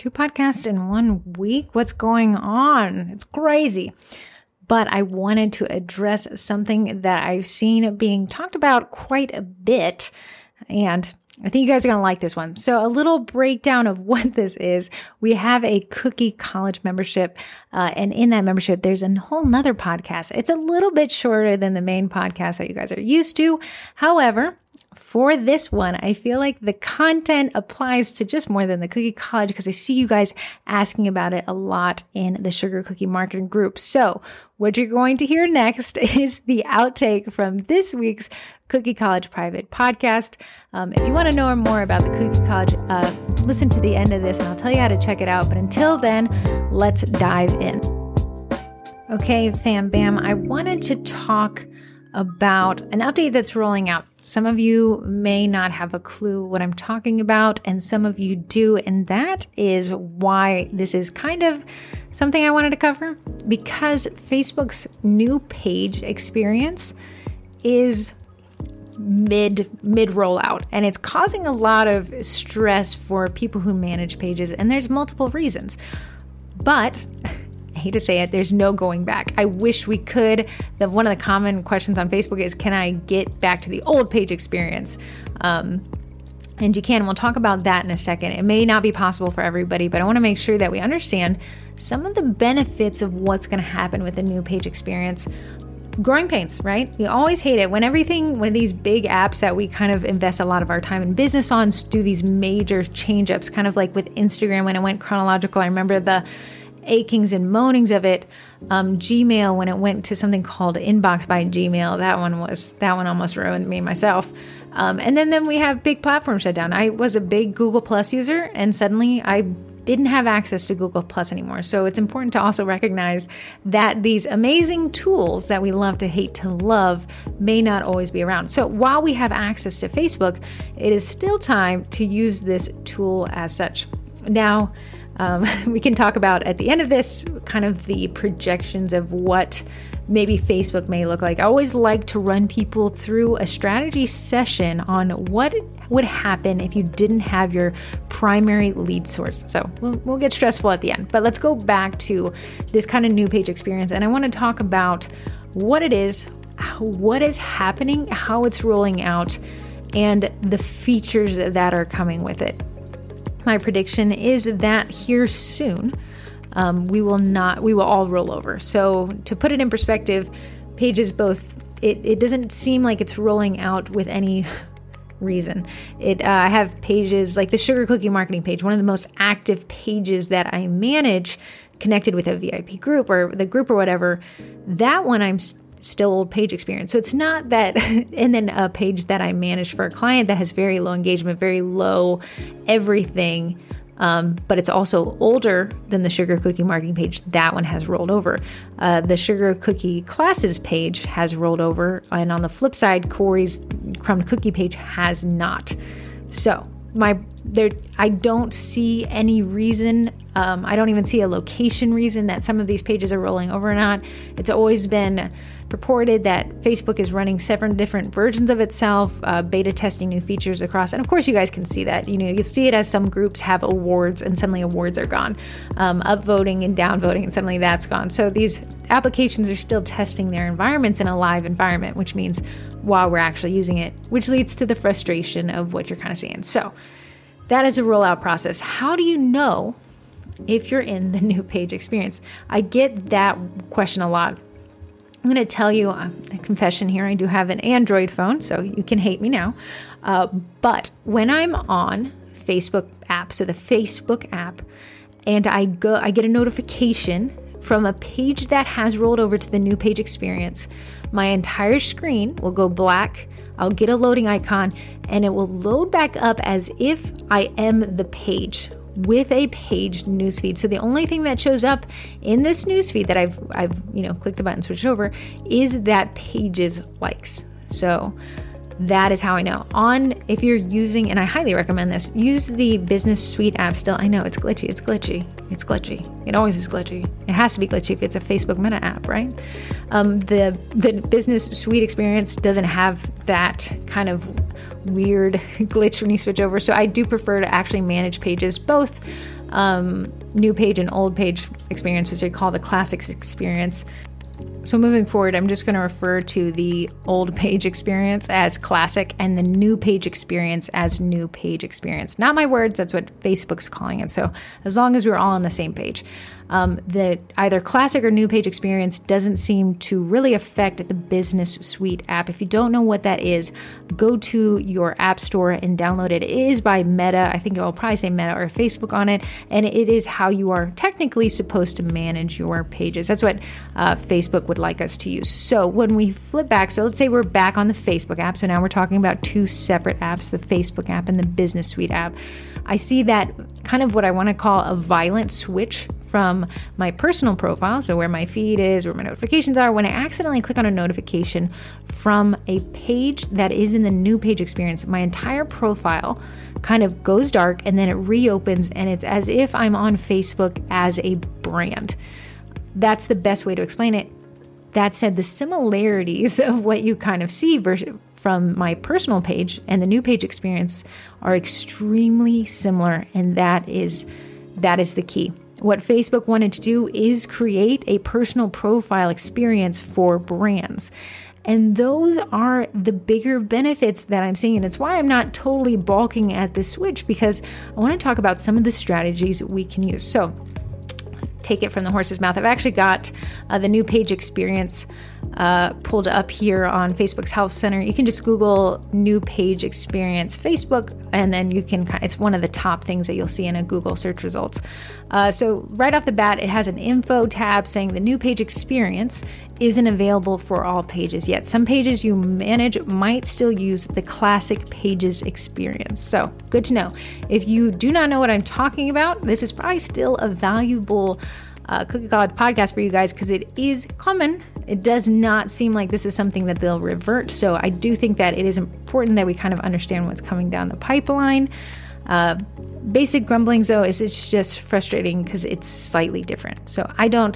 2 podcasts in 1 week? What's going on? It's crazy. But I wanted to address something that I've seen being talked about quite a bit, and I think you guys are going to like this one. So a little breakdown of what this is. We have a Cookie College membership, and in that membership, there's a whole nother podcast. It's a little bit shorter than the main podcast that you guys are used to. However, for this one, I feel like the content applies to just more than the Cookie College because I see you guys asking about it a lot in the Sugar Cookie Marketing group. So what you're going to hear next is the outtake from this week's Cookie College private podcast. If you want to know more about the Cookie College, listen to the end of this and I'll tell you how to check it out. But until then, let's dive in. Okay, fam bam, I wanted to talk about an update that's rolling out. Some of you may not have a clue what I'm talking about, and some of you do, and that is why this is kind of something I wanted to cover, because Facebook's new page experience is mid rollout, and it's causing a lot of stress for people who manage pages, and there's multiple reasons. But I hate to say it, there's no going back. I wish we could. One of the common questions on Facebook is, can I get back to the old page experience? And you can. We'll talk about that in a second. It may not be possible for everybody, but I want to make sure that we understand some of the benefits of what's going to happen with the new page experience. Growing pains, right? We always hate it when one of these big apps that we kind of invest a lot of our time and business on do these major change-ups, kind of like with Instagram when it went chronological. I remember the achings and moanings of it. Gmail, when it went to something called Inbox by Gmail, that one almost ruined me myself. And then we have big platform shutdown. I was a big Google Plus user, and suddenly I didn't have access to Google Plus anymore. So it's important to also recognize that these amazing tools that we love to hate to love may not always be around. So while we have access to Facebook, it is still time to use this tool as such. Now, we can talk about at the end of this kind of the projections of what maybe Facebook may look like. I always like to run people through a strategy session on what would happen if you didn't have your primary lead source. So we'll get stressful at the end, but let's go back to this kind of new page experience. And I want to talk about what it is, what is happening, how it's rolling out, and the features that are coming with it. My prediction is that here soon, we will all roll over. So to put it in perspective, pages it doesn't seem like it's rolling out with any reason. I have pages like the Sugar Cookie Marketing page, one of the most active pages that I manage, connected with a VIP group or the group or whatever. That one I'm still old page experience. So it's not that, and then a page that I manage for a client that has very low engagement, very low everything, but it's also older than the Sugar Cookie Marketing page. That one has rolled over. The Sugar Cookie Classes page has rolled over. And on the flip side, Corey's Crumb Cookie page has not. So I don't see any reason. I don't even see a location reason that some of these pages are rolling over or not. It's always been purported that Facebook is running 7 different versions of itself, beta testing new features across. And of course, you guys can see that. You see it as some groups have awards and suddenly awards are gone, upvoting and downvoting, and suddenly that's gone. So these applications are still testing their environments in a live environment, which means while we're actually using it, which leads to the frustration of what you're kind of seeing. So that is a rollout process. How do you know if you're in the new page experience? I get that question a lot. I'm going to tell you a confession here. I do have an Android phone, so you can hate me now. But when I'm on Facebook app, so the Facebook app, and I get a notification from a page that has rolled over to the new page experience, my entire screen will go black. I'll get a loading icon, and it will load back up as if I am the page with a paged newsfeed. So the only thing that shows up in this newsfeed that I've clicked the button, switched over, is that page's likes. So that is how I know. If you're using, and I highly recommend this, use the Business Suite app still. I know it's glitchy. It always is glitchy. It has to be glitchy if it's a Facebook Meta app, right? The Business Suite experience doesn't have that kind of weird glitch when you switch over. So I do prefer to actually manage pages both new page and old page experience, which I call the classics experience. So moving forward, I'm just going to refer to the old page experience as classic and the new page experience as new page experience. Not my words, that's what Facebook's calling it. So as long as we're all on the same page. The either classic or new page experience doesn't seem to really affect the Business Suite app. If you don't know what that is, go to your app store and download it. It is by Meta. I think it will probably say Meta or Facebook on it. And it is how you are technically supposed to manage your pages. That's what Facebook would like us to use. So when we flip back, so let's say we're back on the Facebook app. So now we're talking about two separate apps, the Facebook app and the Business Suite app. I see that kind of what I want to call a violent switch from my personal profile, so where my feed is, where my notifications are, when I accidentally click on a notification from a page that is in the new page experience, my entire profile kind of goes dark and then it reopens and it's as if I'm on Facebook as a brand. That's the best way to explain it. That said, the similarities of what you kind of see from my personal page and the new page experience are extremely similar, and that is the key. What Facebook wanted to do is create a personal profile experience for brands. And those are the bigger benefits that I'm seeing. And it's why I'm not totally balking at this switch, because I want to talk about some of the strategies we can use. So take it from the horse's mouth. I've actually got the new page experience pulled up here on Facebook's Help Center. You can just Google new page experience Facebook, and then you can, it's one of the top things that you'll see in a Google search results. So right off the bat, it has an info tab saying the new page experience isn't available for all pages yet. Some pages you manage might still use the classic pages experience. So good to know. If you do not know what I'm talking about, this is probably still a valuable Cookie College podcast for you guys, because it is common. It does not seem like this is something that they'll revert. So I do think that it is important that we kind of understand what's coming down the pipeline. Basic grumblings, though, is it's just frustrating because it's slightly different. So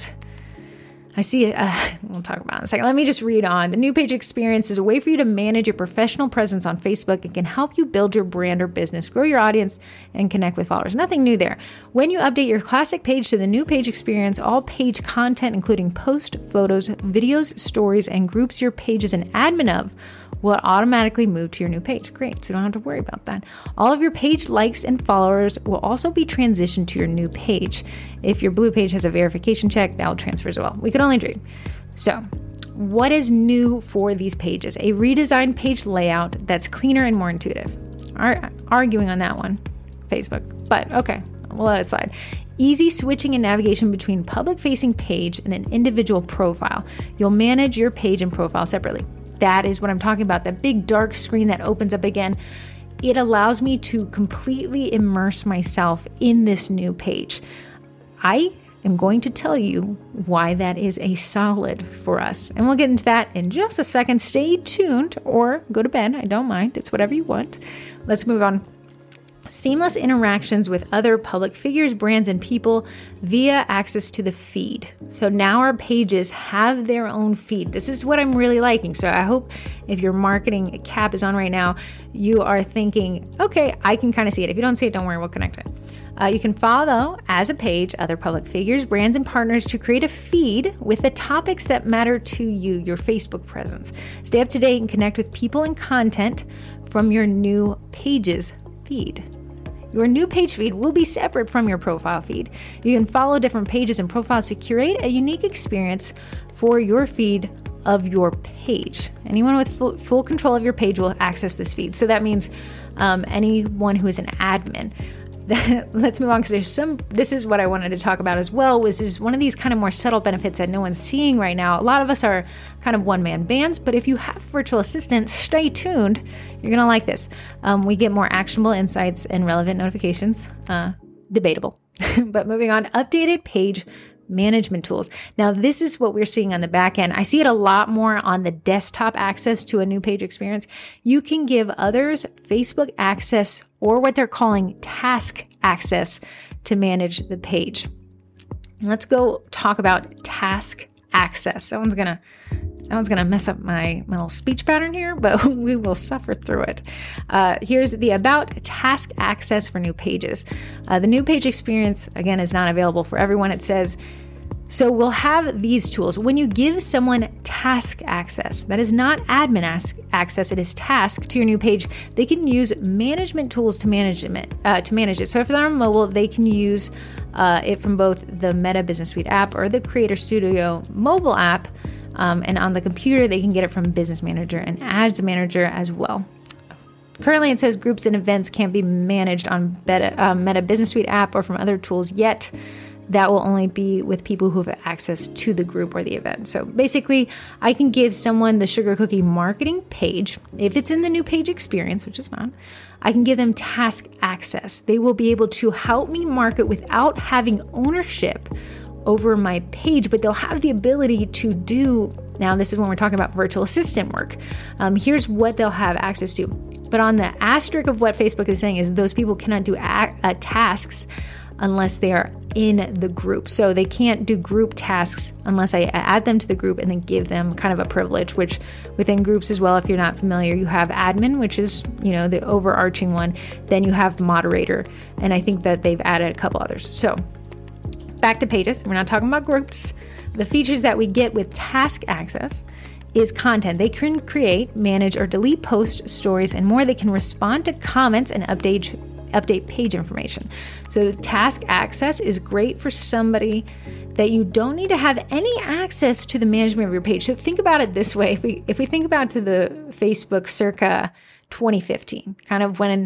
I see it. We'll talk about it in a second. Let me just read on. The new page experience is a way for you to manage your professional presence on Facebook. It can help you build your brand or business, grow your audience, and connect with followers. Nothing new there. When you update your classic page to the new page experience, all page content, including post, photos, videos, stories, and groups your page is an admin of, will automatically move to your new page. Great, so you don't have to worry about that. All of your page likes and followers will also be transitioned to your new page. If your blue page has a verification check, that will transfer as well. We could only dream. So, what is new for these pages? A redesigned page layout that's cleaner and more intuitive. Arguing on that one, Facebook. But okay, we'll let it slide. Easy switching and navigation between public-facing page and an individual profile. You'll manage your page and profile separately. That is what I'm talking about, that big dark screen that opens up again. It allows me to completely immerse myself in this new page. I am going to tell you why that is a solid for us. And we'll get into that in just a second. Stay tuned or go to bed. I don't mind. It's whatever you want. Let's move on. Seamless interactions with other public figures, brands, and people via access to the feed. So now our pages have their own feed. This is what I'm really liking. So I hope if your marketing cap is on right now, you are thinking, okay, I can kind of see it. If you don't see it, don't worry, we'll connect it. You can follow as a page other public figures, brands, and partners to create a feed with the topics that matter to you, your Facebook presence. Stay up to date and connect with people and content from your new pages feed. Your new page feed will be separate from your profile feed. You can follow different pages and profiles to curate a unique experience for your feed of your page. Anyone with full control of your page will access this feed. So that means anyone who is an admin. Let's move on, because this is what I wanted to talk about as well, was is one of these kind of more subtle benefits that no one's seeing right now. A lot of us are kind of one-man bands, but if you have a virtual assistant, stay tuned. You're going to like this. We get more actionable insights and relevant notifications. Debatable. But moving on, updated page management tools. Now, this is what we're seeing on the back end. I see it a lot more on the desktop access to a new page experience. You can give others Facebook access, or what they're calling task access, to manage the page. Let's go talk about task access. That one's going to That one's going to mess up my little speech pattern here, but we will suffer through it. Here's the About Task Access for new pages. The new page experience, again, is not available for everyone. It says, so we'll have these tools. When you give someone task access, that is not admin access, it is task to your new page, they can use management tools to manage it. So if they're on mobile, they can use it from both the Meta Business Suite app or the Creator Studio mobile app. And on the computer, they can get it from Business Manager and Ads Manager as well. Currently, it says groups and events can't be managed on Meta Business Suite app or from other tools yet. That will only be with people who have access to the group or the event. So basically, I can give someone the Sugar Cookie marketing page. If it's in the new page experience, which is not, I can give them task access. They will be able to help me market without having ownership over my page, but they'll have the ability to do, now this is when we're talking about virtual assistant work. Here's what they'll have access to. But on the asterisk of what Facebook is saying is those people cannot do tasks unless they are in the group. So they can't do group tasks unless I add them to the group and then give them kind of a privilege, which within groups as well, if you're not familiar, you have admin, which is, the overarching one. Then you have moderator. And I think that they've added a couple others. So back to pages. We're not talking about groups. The features that we get with task access is content. They can create, manage, or delete posts, stories, and more. They can respond to comments and update page information. So the task access is great for somebody that you don't need to have any access to the management of your page. So think about it this way. If we think about to the Facebook circa 2015, kind of when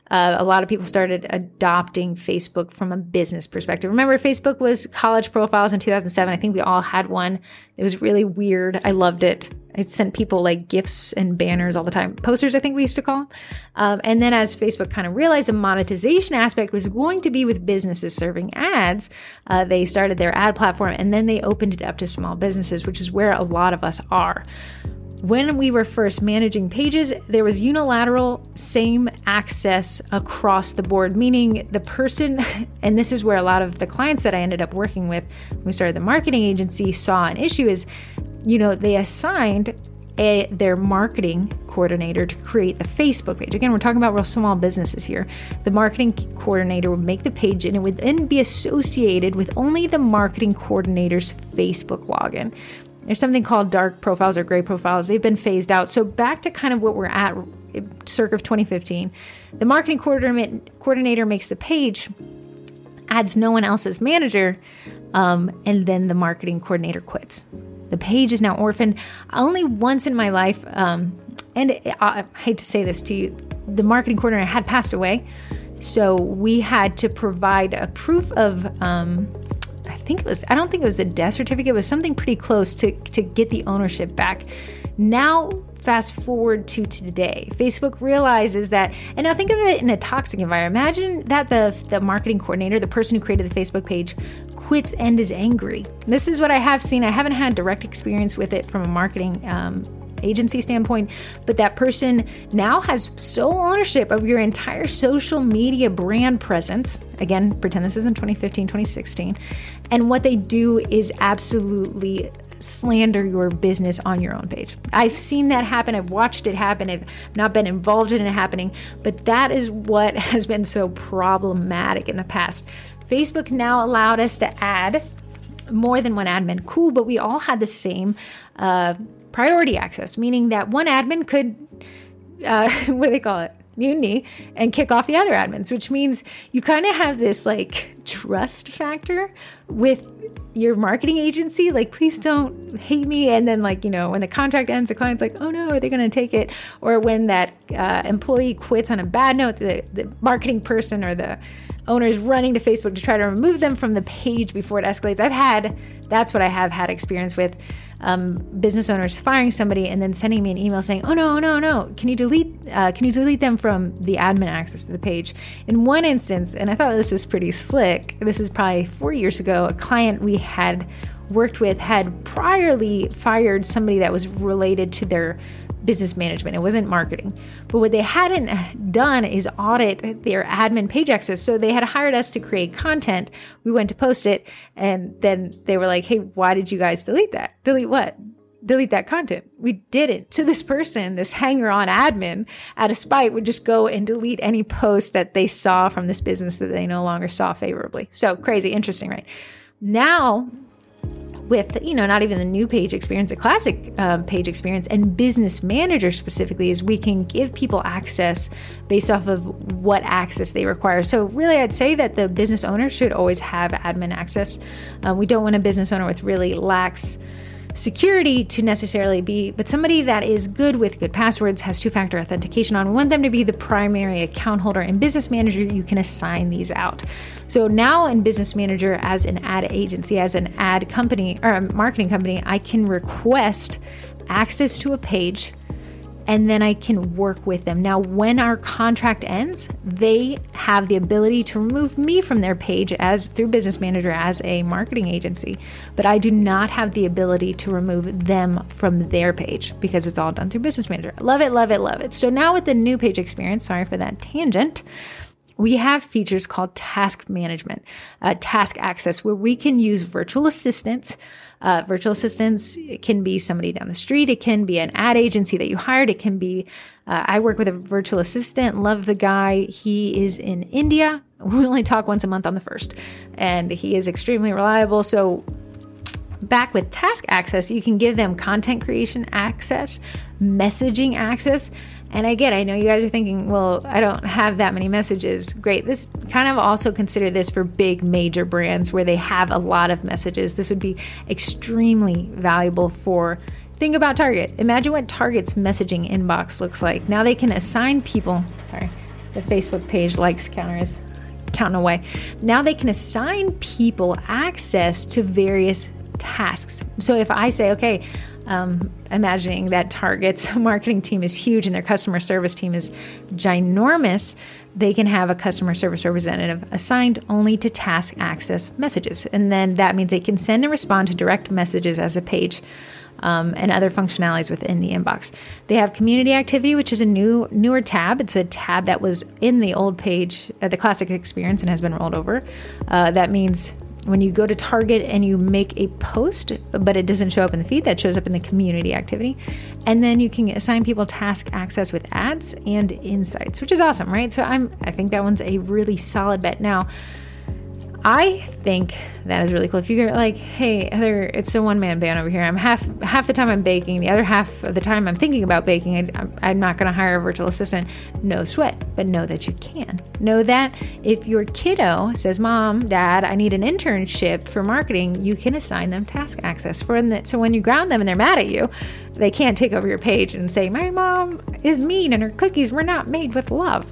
a lot of people started adopting Facebook from a business perspective. Remember, Facebook was college profiles in 2007. I think we all had one. It was really weird. I loved it. I sent people like gifts and banners all the time. Posters, I think we used to call them. And then as Facebook kind of realized the monetization aspect was going to be with businesses serving ads, they started their ad platform and then they opened it up to small businesses, which is where a lot of us are. When we were first managing pages, there was unilateral same access across the board, meaning the person, and this is where a lot of the clients that I ended up working with when we started the marketing agency saw an issue is, they assigned their marketing coordinator to create the Facebook page. Again, we're talking about real small businesses here. The marketing coordinator would make the page and it would then be associated with only the marketing coordinator's Facebook login. There's something called dark profiles or gray profiles. They've been phased out. So back to kind of what we're at circa 2015, the marketing coordinator makes the page, adds no one else as manager, and then the marketing coordinator quits. The page is now orphaned. Only once in my life, and I hate to say this to you, the marketing coordinator had passed away. So we had to provide a proof of, I don't think it was a death certificate. It was something pretty close to get the ownership back. Now, fast forward to today, Facebook realizes that, and now think of it in a toxic environment. Imagine that the marketing coordinator, the person who created the Facebook page, quits and is angry. This is what I have seen. I haven't had direct experience with it from a marketing agency standpoint, but that person now has sole ownership of your entire social media brand presence. Again, pretend this is in 2015, 2016. And what they do is absolutely slander your business on your own page. I've seen that happen. I've watched it happen. I've not been involved in it happening, but that is what has been so problematic in the past. Facebook now allowed us to add more than one admin. Cool, but we all had the same priority access, meaning that one admin could, what do they call it? Mutiny and kick off the other admins, which means you kind of have this like trust factor with your marketing agency. Like, please don't hate me. And then when the contract ends, the client's like, oh no, are they going to take it? Or when that employee quits on a bad note, the marketing person or the owner is running to Facebook to try to remove them from the page before it escalates. That's what I have had experience with. Business owners firing somebody and then sending me an email saying, oh no, can you delete them from the admin access to the page? In one instance, and I thought this was pretty slick, this is probably 4 years ago, a client we had worked with had priorly fired somebody that was related to their business management. It wasn't marketing. But what they hadn't done is audit their admin page access. So they had hired us to create content. We went to post it, and then they were like, hey, why did you guys delete that? Delete what? delete that content. We didn't. So this person, this hanger-on admin, out of spite, would just go and delete any post that they saw from this business that they no longer saw favorably. So crazy, interesting, right? Now, with, not even the new page experience, a classic page experience, and Business Manager specifically, is we can give people access based off of what access they require. So really, I'd say that the business owner should always have admin access. We don't want a business owner with really lax security to necessarily be, but somebody that is good with good passwords, has two-factor authentication on. We want them to be the primary account holder. In Business Manager, you can assign these out. So now in Business Manager, as an ad agency, as an ad company or a marketing company, I can request access to a page, and then I can work with them. Now, when our contract ends, they have the ability to remove me from their page through Business Manager as a marketing agency, but I do not have the ability to remove them from their page because it's all done through Business Manager. Love it, love it, love it. So now with the new page experience, sorry for that tangent, we have features called task management, task access, where we can use virtual assistants. Virtual assistants, it can be somebody down the street. It can be an ad agency that you hired. It can be, I work with a virtual assistant, love the guy. He is in India. We only talk once a month on the 1st, and he is extremely reliable. So back with task access, you can give them content creation access, messaging access. And again, I know you guys are thinking, well, I don't have that many messages. Great. This kind of also consider this for big major brands where they have a lot of messages. This would be extremely valuable for, think about Target. Imagine what Target's messaging inbox looks like. Now they can assign people, the Facebook page likes counter is counting away. Now they can assign people access to various tasks. So if I say, okay, imagining that Target's marketing team is huge and their customer service team is ginormous, they can have a customer service representative assigned only to task access messages. And then that means they can send and respond to direct messages as a page and other functionalities within the inbox. They have community activity, which is a newer tab. It's a tab that was in the old page, the classic experience, and has been rolled over. That means when you go to Target and you make a post, but it doesn't show up in the feed, that shows up in the community activity. And then you can assign people task access with ads and insights, which is awesome, right? So I think that one's a really solid bet. Now, I think that is really cool. If you're like, hey, Heather, it's a one-man band over here. I'm half the time I'm baking. The other half of the time I'm thinking about baking. I'm not going to hire a virtual assistant. No sweat. But know that you can. Know that if your kiddo says, Mom, Dad, I need an internship for marketing, you can assign them task access. So when you ground them and they're mad at you, they can't take over your page and say, my mom is mean and her cookies were not made with love.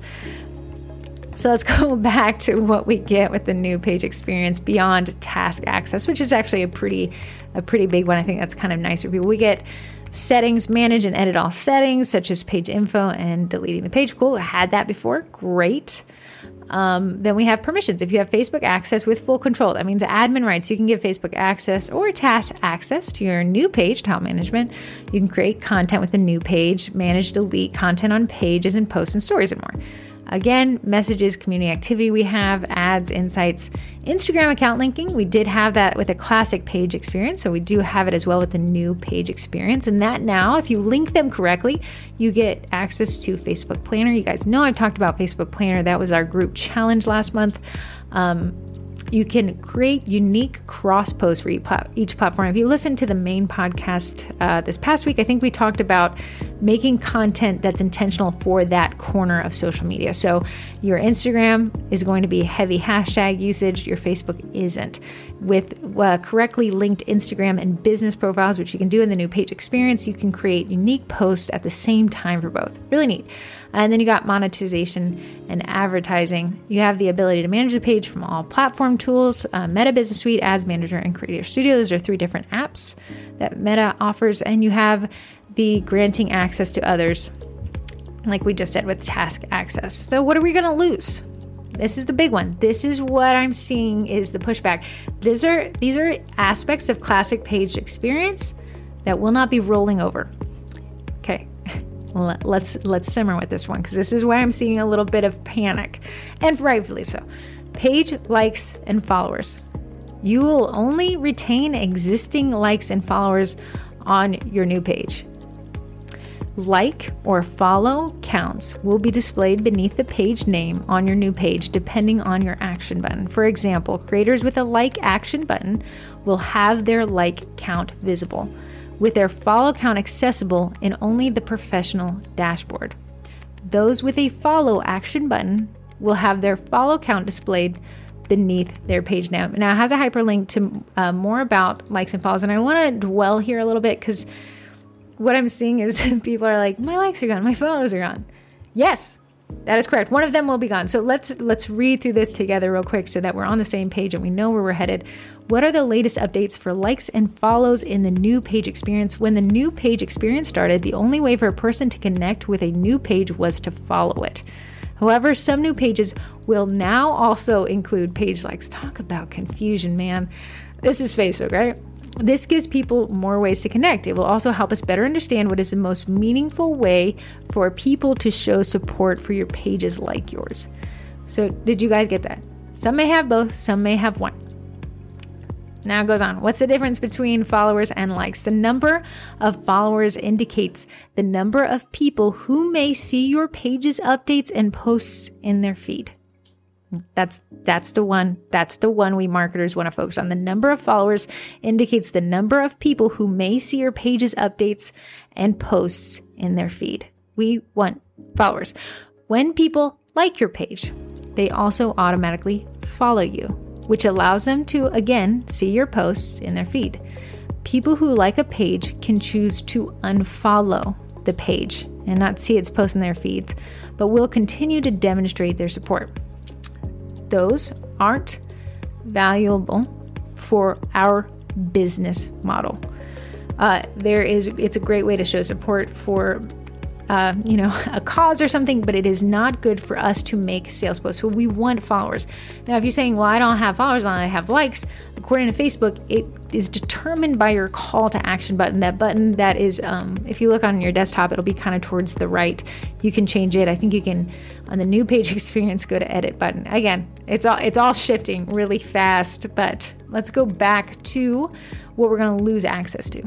So let's go back to what we get with the new page experience beyond task access, which is actually a pretty big one. I think that's kind of nice for people. We get settings, manage and edit all settings, such as page info and deleting the page. Cool. I had that before. Great. Then we have permissions. If you have Facebook access with full control, that means admin rights. You can give Facebook access or task access to your new page, tile management. You can create content with a new page, manage, delete content on pages and posts and stories and more. Again, messages, community activity, we have ads, insights, Instagram account linking. We did have that with a classic page experience, so we do have it as well with the new page experience. And that now, if you link them correctly, you get access to Facebook Planner. You guys know I've talked about Facebook Planner. That was our group challenge last month. You can create unique cross posts for each platform. If you listen to the main podcast this past week, I think we talked about making content that's intentional for that corner of social media. So your Instagram is going to be heavy hashtag usage. Your Facebook isn't. With correctly linked Instagram and business profiles, which you can do in the new page experience, you can create unique posts at the same time for both. Really neat. And then you got monetization and advertising. You have the ability to manage the page from all platform tools, Meta Business Suite, Ads Manager, and Creator Studio. Those are 3 different apps that Meta offers. And you have the granting access to others, like we just said with task access. So what are we going to lose? This is the big one. This is what I'm seeing is the pushback. These are aspects of classic page experience that will not be rolling over. Okay. Let's simmer with this one because this is where I'm seeing a little bit of panic, and rightfully so. Page likes and followers. You will only retain existing likes and followers on your new page. Like or follow counts will be displayed beneath the page name on your new page depending on your action button. For example, creators with a like action button will have their like count visible, with their follow count accessible in only the professional dashboard. Those with a follow action button will have their follow count displayed beneath their page name. Now it has a hyperlink to more about likes and follows, and I want to dwell here a little bit because what I'm seeing is people are like, my likes are gone, my followers are gone. Yes, that is correct. One of them will be gone. So let's read through this together real quick so that we're on the same page and we know where we're headed. What are the latest updates for likes and follows in the new page experience? When the new page experience started, the only way for a person to connect with a new page was to follow it. However, some new pages will now also include page likes. Talk about confusion, man. This is Facebook, right? This gives people more ways to connect. It will also help us better understand what is the most meaningful way for people to show support for your pages like yours. So did you guys get that? Some may have both, some may have one. Now it goes on. What's the difference between followers and likes? The number of followers indicates the number of people who may see your page's updates and posts in their feed. That's the one we marketers want to focus on. The number of followers indicates the number of people who may see your page's updates and posts in their feed. We want followers. When people like your page, they also automatically follow you, which allows them to, again, see your posts in their feed. People who like a page can choose to unfollow the page and not see its posts in their feeds, but will continue to demonstrate their support. Those aren't valuable for our business model. It's a great way to show support for a cause or something, but it is not good for us to make sales posts. Well, we want followers. Now, if you're saying, well, I don't have followers, I have likes, according to Facebook, it is determined by your call to action button. That button that is, if you look on your desktop, it'll be kind of towards the right. You can change it. I think you can, on the new page experience, go to edit button. Again, it's all shifting really fast, but let's go back to what we're going to lose access to.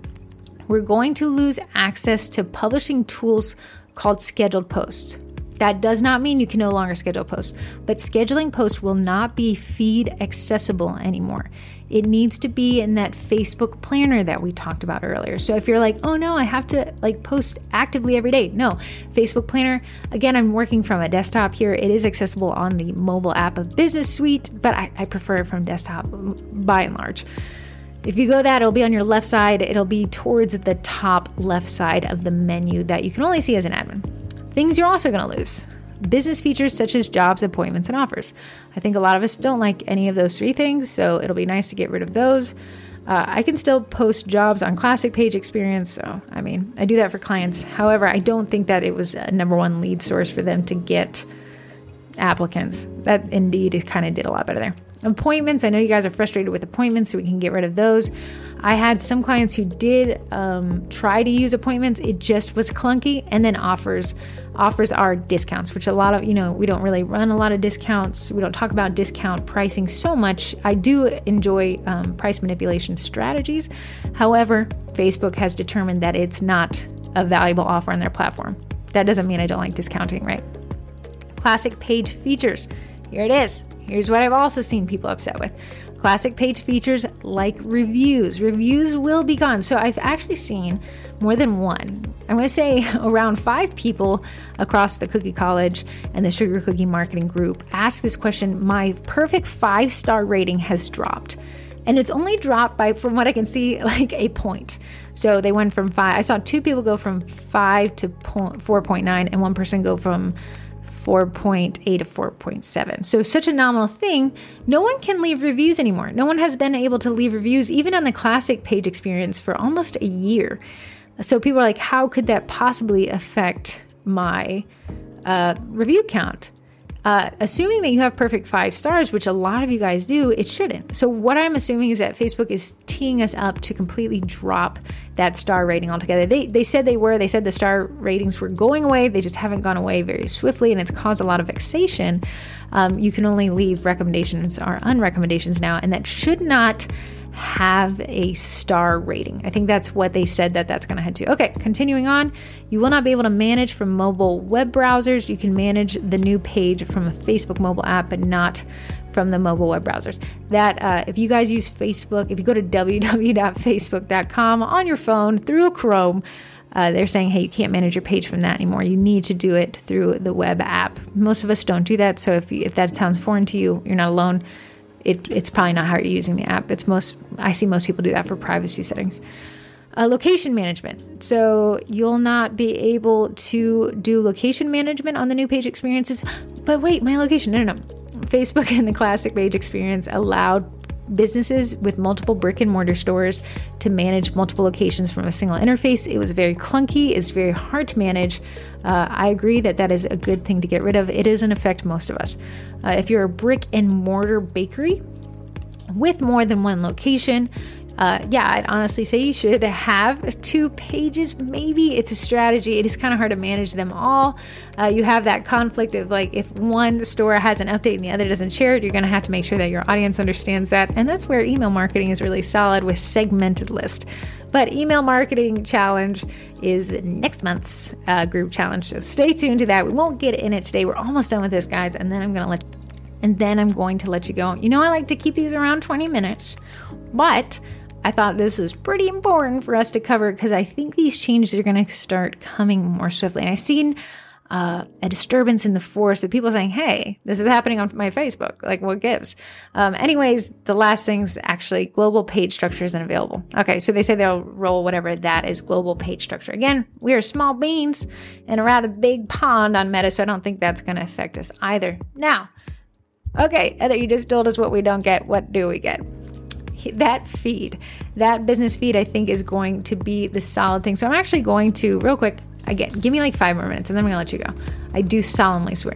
We're going to lose access to publishing tools called scheduled posts. That does not mean you can no longer schedule posts, but scheduling posts will not be feed accessible anymore. It needs to be in that Facebook planner that we talked about earlier. So if you're like, oh no, I have to post actively every day. No, Facebook planner, again, I'm working from a desktop here. It is accessible on the mobile app of Business Suite, but I prefer it from desktop by and large. If you go that, it'll be on your left side. It'll be towards the top left side of the menu that you can only see as an admin. Things you're also going to lose. Business features such as jobs, appointments, and offers. I think a lot of us don't like any of those three things, so it'll be nice to get rid of those. I can still post jobs on Classic Page Experience, so I do that for clients. However, I don't think that it was a number one lead source for them to get applicants. That Indeed kind of did a lot better there. Appointments, I know you guys are frustrated with appointments, so we can get rid of those. I had some clients who did try to use appointments. It just was clunky. And then offers are discounts, which a lot of, we don't really run a lot of discounts. We don't talk about discount pricing so much. I do enjoy price manipulation strategies. However, Facebook has determined that it's not a valuable offer on their platform. That doesn't mean I don't like discounting, right? Classic page features. Here it is. Here's what I've also seen people upset with. Classic page features like reviews. Reviews will be gone. So I've actually seen more than one. I'm going to say around 5 people across the Cookie College and the Sugar Cookie Marketing Group ask this question. My perfect 5-star rating has dropped. And it's only dropped by, from what I can see, a point. So they went from 5. I saw 2 people go from 5 to 4.9 and one person go from 4.8 to 4.7. So such a nominal thing, no one can leave reviews anymore. No one has been able to leave reviews even on the Classic Page Experience for almost a year. So people are like, how could that possibly affect my review count? Assuming that you have perfect 5 stars, which a lot of you guys do, it shouldn't. So what I'm assuming is that Facebook is teeing us up to completely drop that star rating altogether. They said they said the star ratings were going away. They just haven't gone away very swiftly, and it's caused a lot of vexation. You can only leave recommendations or unrecommendations now, and that should not have a star rating. I think that's what they said that's going to head to. Okay, continuing on. You will not be able to manage from mobile web browsers. You can manage the new page from a Facebook mobile app, but not from the mobile web browsers. That if you guys use Facebook, if you go to www.facebook.com on your phone through Chrome, they're saying, hey, you can't manage your page from that anymore. You need to do it through the web app. Most of us don't do that. So if that sounds foreign to you, you're not alone. It's probably not how you're using the app. I see most people do that for privacy settings. Location management. So you'll not be able to do location management on the new page experiences. But wait, my location. No. Facebook and the classic page experience allowed businesses with multiple brick and mortar stores to manage multiple locations from a single interface. It was very clunky. It's very hard to manage. I agree that is a good thing to get rid of. It doesn't affect most of us. If you're a brick and mortar bakery with more than one location, I'd honestly say you should have 2 pages. Maybe it's a strategy. It is kind of hard to manage them all. You have that conflict of like, if one store has an update and the other doesn't share it, you're going to have to make sure that your audience understands that. And that's where email marketing is really solid with segmented list. But email marketing challenge is next month's group challenge. So stay tuned to that. We won't get in it today. We're almost done with this, guys. And then I'm going to let you go. You know, I like to keep these around 20 minutes, but I thought this was pretty important for us to cover because I think these changes are going to start coming more swiftly. And I've seen a disturbance in the force of people saying, hey, this is happening on my Facebook. Like, what gives? Anyways, the last thing's actually global page structure isn't available. Okay, so they say they'll roll whatever that is, global page structure. Again, we are small beans in a rather big pond on Meta, so I don't think that's going to affect us either. Now, okay, Heather, you just told us what we don't get. What do we get? That feed, that business feed, I think is going to be the solid thing. So I'm actually going to, real quick, again, give me like 5 more minutes and then I'm going to let you go. I do solemnly swear.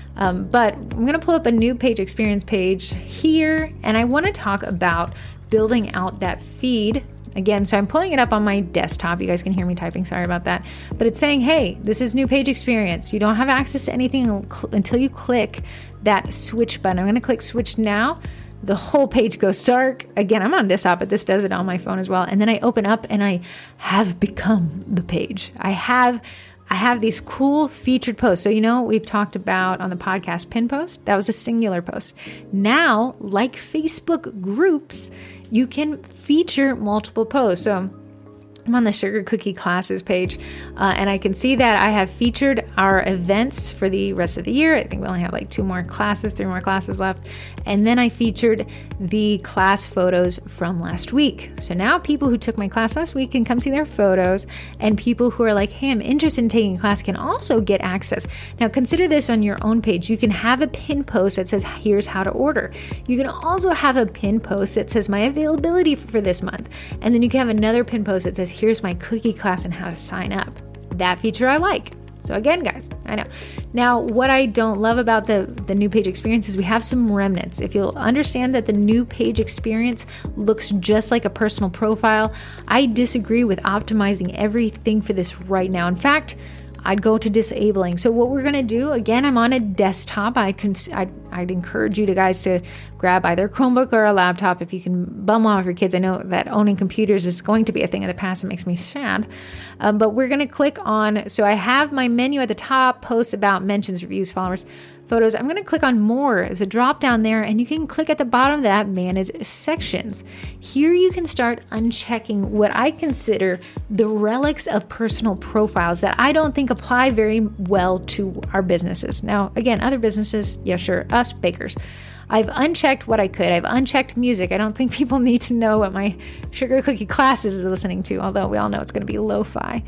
But I'm going to pull up a new page experience page here, and I want to talk about building out that feed. Again, so I'm pulling it up on my desktop. You guys can hear me typing. Sorry about that. But it's saying, hey, this is new page experience. You don't have access to anything until you click that switch button. I'm going to click switch now. The whole page goes dark. Again, I'm on desktop, but this does it on my phone as well. And then I open up and I have become the page. I have these cool featured posts. So, we've talked about on the podcast pin post. That was a singular post. Now, like Facebook groups, you can feature multiple posts. So I'm on the Sugar Cookie Classes page, and I can see that I have featured our events for the rest of the year. I think we only have like 3 more classes left. And then I featured the class photos from last week. So now people who took my class last week can come see their photos, and people who are like, hey, I'm interested in taking a class can also get access. Now consider this on your own page. You can have a pin post that says, here's how to order. You can also have a pin post that says my availability for this month. And then you can have another pin post that says, here's my cookie class and how to sign up. That feature I like. So again, guys, I know. Now, what I don't love about the new page experience is we have some remnants. If you'll understand that the new page experience looks just like a personal profile, I disagree with optimizing everything for this right now. In fact, I'd go to disabling. So what we're going to do, again, I'm on a desktop. I'd encourage you guys to grab either a Chromebook or a laptop if you can bum off your kids. I know that owning computers is going to be a thing of the past. It makes me sad. But we're going to click on, so I have my menu at the top, posts, about, mentions, reviews, followers, photos. I'm going to click on more as a drop down there, and you can click at the bottom of that, manage sections. Here you can start unchecking what I consider the relics of personal profiles that I don't think apply very well to our businesses. Now, again, other businesses, yeah, sure, us bakers. I've unchecked what I could. I've unchecked music. I don't think people need to know what my Sugar Cookie Classes is listening to, although we all know it's going to be lo-fi.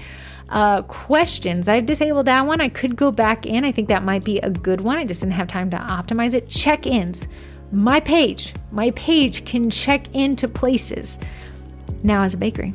Questions, I've disabled that one. I could go back in. I think that might be a good one. I just didn't have time to optimize it. Check-ins. My page can check into places. Now, as a bakery,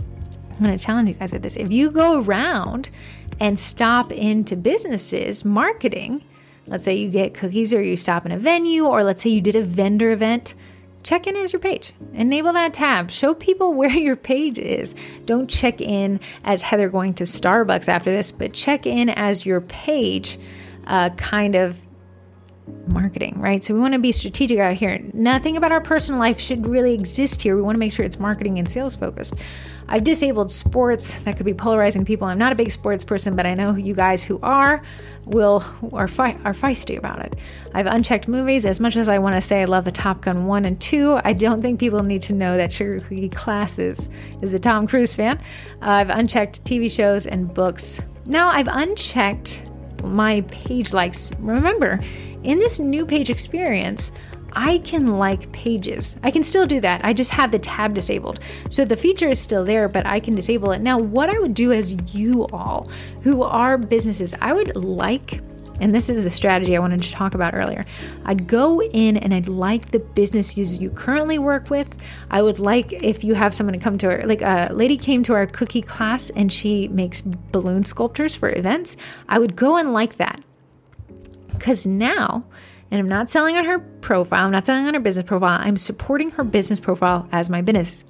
I'm going to challenge you guys with this. If you go around and stop into businesses marketing, let's say you get cookies or you stop in a venue, or let's say you did a vendor event, check in as your page. Enable that tab. Show people where your page is. Don't check in as Heather going to Starbucks after this, but check in as your page, kind of marketing, right? So we want to be strategic out here. Nothing about our personal life should really exist here. We want to make sure it's marketing and sales focused. I've disabled sports. That could be polarizing people. I'm not a big sports person, but I know you guys who are feisty about it. I've unchecked movies. As much as I want to say I love the Top Gun 1 and 2, I don't think people need to know that Sugar Cookie Classes is a Tom Cruise fan. I've unchecked TV shows and books. Now I've unchecked my page likes. Remember, in this new page experience, I can like pages. I can still do that. I just have the tab disabled. So the feature is still there, but I can disable it. Now, what I would do as you all who are businesses, I would like, and this is the strategy I wanted to talk about earlier, I'd go in and I'd like the businesses you currently work with. I would like if you have someone to come to her, like a lady came to our cookie class and she makes balloon sculptures for events. I would go and like that. Because now, and I'm not selling on her profile, I'm not selling on her business profile, I'm supporting her business profile as my business.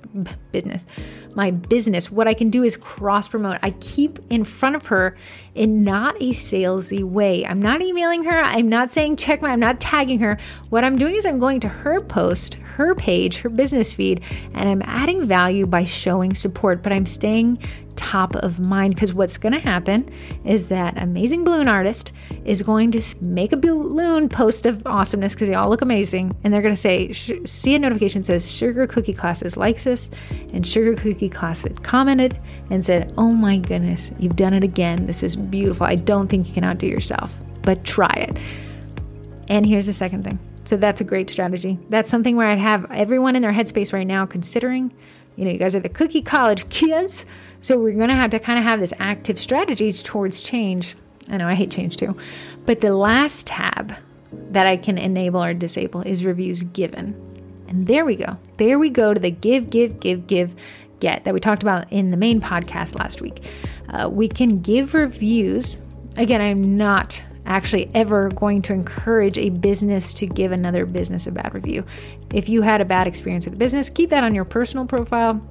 What I can do is cross promote. I keep in front of her in not a salesy way. I'm not emailing her. I'm not saying I'm not tagging her. What I'm doing is I'm going to her post, her page, her business feed, and I'm adding value by showing support, but I'm staying top of mind, because what's going to happen is that amazing balloon artist is going to make a balloon post of awesomeness because they all look amazing, and they're going to say, see a notification says Sugar Cookie Classes likes this, and Sugar Cookie Classes commented and said, oh my goodness, you've done it again. This is beautiful. I don't think you can outdo yourself, but try it. And here's the second thing. So that's a great strategy. That's something where I'd have everyone in their headspace right now considering, you guys are the cookie college kids. So we're going to have this active strategy towards change. I know I hate change too. But the last tab that I can enable or disable is reviews given. And there we go. There we go to the give, get that we talked about in the main podcast last week. We can give reviews. Again, I'm not actually ever going to encourage a business to give another business a bad review. If you had a bad experience with a business, keep that on your personal profile.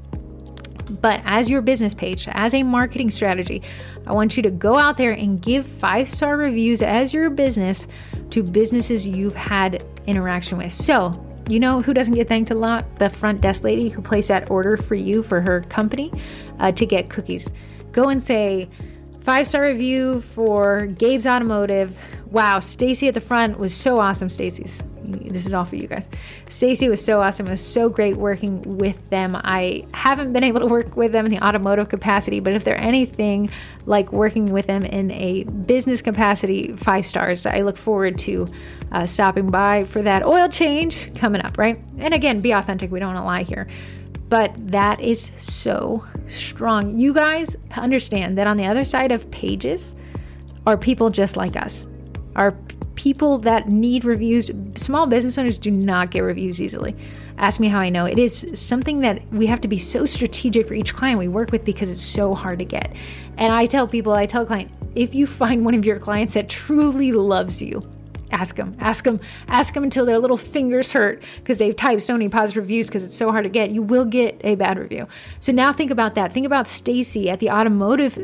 But as your business page, as a marketing strategy, I want you to go out there and give 5-star reviews as your business to businesses you've had interaction with. So, who doesn't get thanked a lot? The front desk lady who placed that order for you for her company to get cookies. Go and say, 5-star review for Gabe's Automotive. Wow, Stacy at the front was so awesome. This is all for you guys. Stacy was so awesome. It was so great working with them. I haven't been able to work with them in the automotive capacity, but if they're anything like working with them in a business capacity, 5 stars. I look forward to stopping by for that oil change coming up, right? And again, be authentic. We don't want to lie here. But that is so strong. You guys understand that on the other side of pages are people just like us, are people that need reviews. Small business owners do not get reviews easily. Ask me how I know. It is something that we have to be so strategic for each client we work with because it's so hard to get. And I tell a client, if you find one of your clients that truly loves you, ask them until their little fingers hurt because they've typed so many positive reviews because it's so hard to get. You will get a bad review. So now think about that. Think about Stacy at the automotive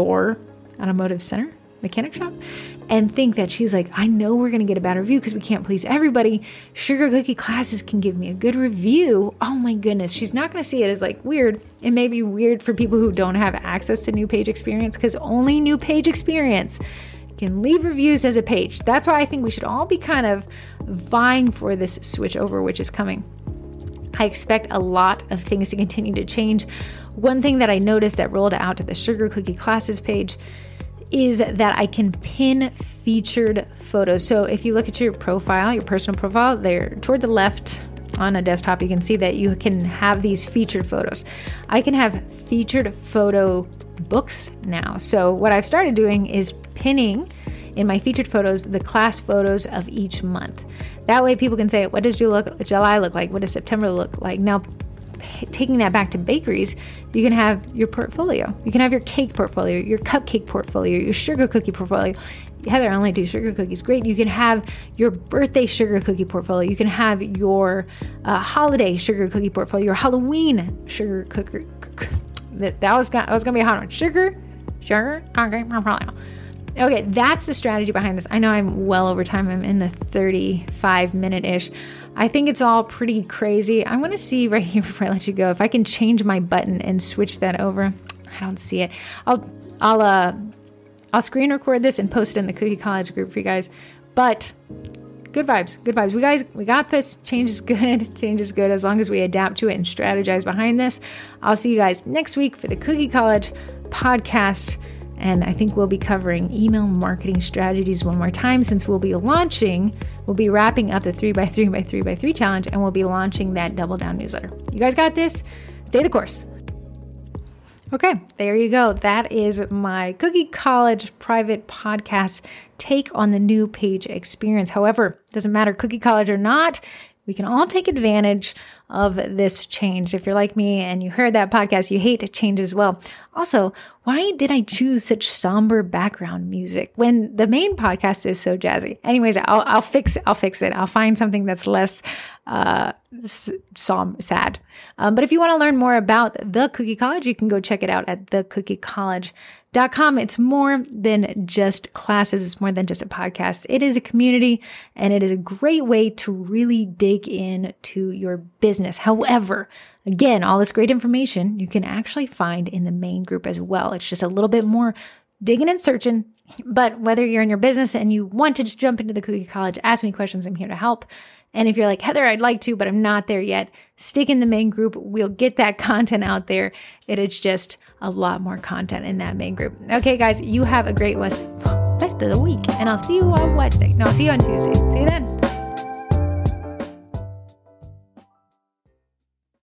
center, mechanic shop, and think that she's like, I know we're going to get a bad review because we can't please everybody. Sugar Cookie Classes can give me a good review. Oh my goodness. She's not going to see it as like weird. It may be weird for people who don't have access to new page experience because only new page experience can leave reviews as a page. That's why I think we should all be kind of vying for this switch over, which is coming. I expect a lot of things to continue to change. One thing that I noticed that rolled out to the Sugar Cookie Classes page is that I can pin featured photos. So if you look at your profile, your personal profile, there toward the left on a desktop, you can see that you can have these featured photos. I can have featured photo books now. So what I've started doing is pinning in my featured photos the class photos of each month. That way people can say, what does July look like? What does September look like? Now, taking that back to bakeries, you can have your portfolio. You can have your cake portfolio, your cupcake portfolio, your sugar cookie portfolio. Heather, I only do sugar cookies. Great. You can have your birthday sugar cookie portfolio. You can have your holiday sugar cookie portfolio, your Halloween sugar cookie. That was going to be a hot one. Sugar concrete portfolio. Okay, that's the strategy behind this. I know I'm well over time. I'm in the 35-minute-ish. I think it's all pretty crazy. I'm going to see right here before I let you go if I can change my button and switch that over. I don't see it. I'll screen record this and post it in the Cookie College group for you guys. But good vibes, good vibes. We got this. Change is good. Change is good as long as we adapt to it and strategize behind this. I'll see you guys next week for the Cookie College podcast. And I think we'll be covering email marketing strategies one more time since we'll be wrapping up the 3x3x3x3 challenge, and we'll be launching that Double Down newsletter. You guys got this. Stay the course. Okay, there you go. That is my Cookie College private podcast take on the new page experience. However, doesn't matter Cookie College or not, we can all take advantage of this change. If you're like me and you heard that podcast, you hate change as well. Also, why did I choose such somber background music when the main podcast is so jazzy? Anyways, I'll fix it. I'll find something that's less sad. But if you want to learn more about the Cookie College, you can go check it out at thecookiecollege.com. It's more than just classes. It's more than just a podcast. It is a community, and it is a great way to really dig into your business. However, again, all this great information you can actually find in the main group as well. It's just a little bit more digging and searching. But whether you're in your business and you want to just jump into the Cookie College, ask me questions. I'm here to help. And if you're like, Heather, I'd like to, but I'm not there yet, stick in the main group. We'll get that content out there. It is just a lot more content in that main group. Okay, guys, you have a great rest of the week. And I'll see you on Wednesday. No, I'll see you on Tuesday. See you then.